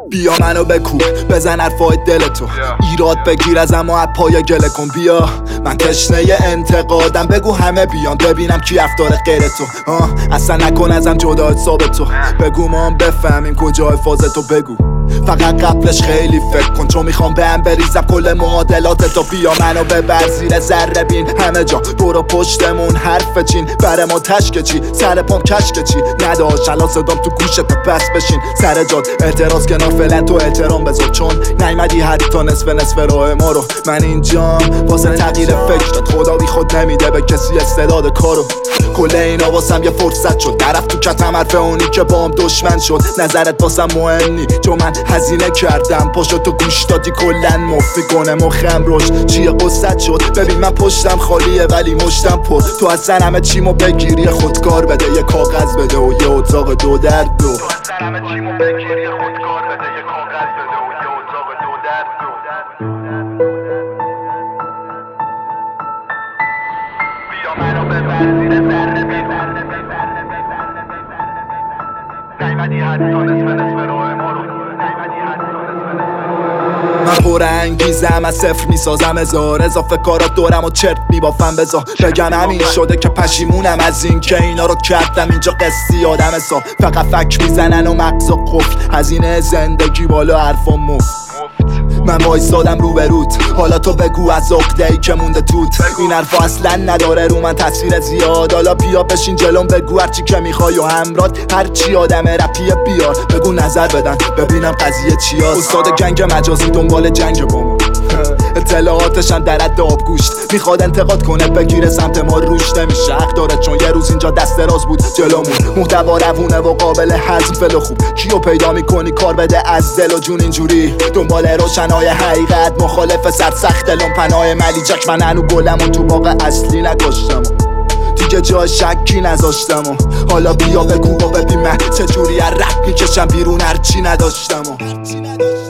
بیا منو بکوب بزن حرفای دلتو ایراد بگیر از اما از پای گله کن. بیا من تشنه انتقادم بگو همه بیان ببینم کی افطار غیر تو. اصلا نکن ازم جدا حساب تو بگو ما هم بفهمیم کجای فازتو. بگو فقط قبلش خیلی فکر کن چون میخوام بهم بریزم کل معادلاتتو. بیا منو ببر زیر ذره بین همه جا برو پشتمون حرف چین بره ما تشک چی سر پام کشک چی نداشت الان صدام تو گوشت پس بشین سر جاد اعتراض کنار فعلا تو احترام بذار چون نیومدی حتی نصف راه ما رو. من اینجام واسه تغییر فکرت خدا بی خود نمیده به کسی استعداد کارو. کل اینا واسم یه فرصت شد نرفت تو کتم حرف اونی که با هم دشمن شد. نظرت واسم مهم نی چون من هزینه کردم پاشو تو گوش دادی کلن مفی کنه مخم روش چیه قصت شد. ببین من پشتم خالیه ولی مشتم پر تو اصلا همه چیمو بگیری خودکار بده یه کاغذ بده و یه اتاق دو در دو. تو اصلا همه چیمو بگیری خودکار بده یه کاغذ بده و یه اتاق دو در دو. بیا منو ببر زیر ذره بین نیومدی حتی نصف راه ما رو. من پر انگیزم از صفر میسازم هزار اضافه کارات دورم و چرت میبافم بذار بگم همین شده که پشیمونم از این که اینا رو کردم اینجا قصی آدم حساب فقط فک میزنن و مغز و قفل هزینه زندگی بالا حرفا مفت. من وایسادم رو به روت حالا تو بگو از عقده‌ای که مونده توت. این حرفا اصلا نداره رو من تاثیر زیاد حالا بیا بشین جلوم بگو هرچی که میخوای و همرات هرچی آدم رپیه بیار بگو نظر بدن ببینم قضیه چیاست. استاد گنگ مجازی دنبال جنگ بامون اطلاعاتشم در حد آبگوشت میخواد انتقاد کنه بگیره سمت ما روش نمیشه حق داره چون یه روز اینجا دست راست بود جلومون. محتوا روونه و قابل هضم فل خوب کیو پیدا میکنی کار بده از دل و جون اینجوری دنبال روشنای حقیقت مخالف سرسخت لون پناه ملی جک من هنو گلم و تو باغ اصلی نکشتم دیگه جای شکی نذاشتم و حالا بیا بگو و ببین من چجوری از رپ میکشم بیرون هرچی نداشتم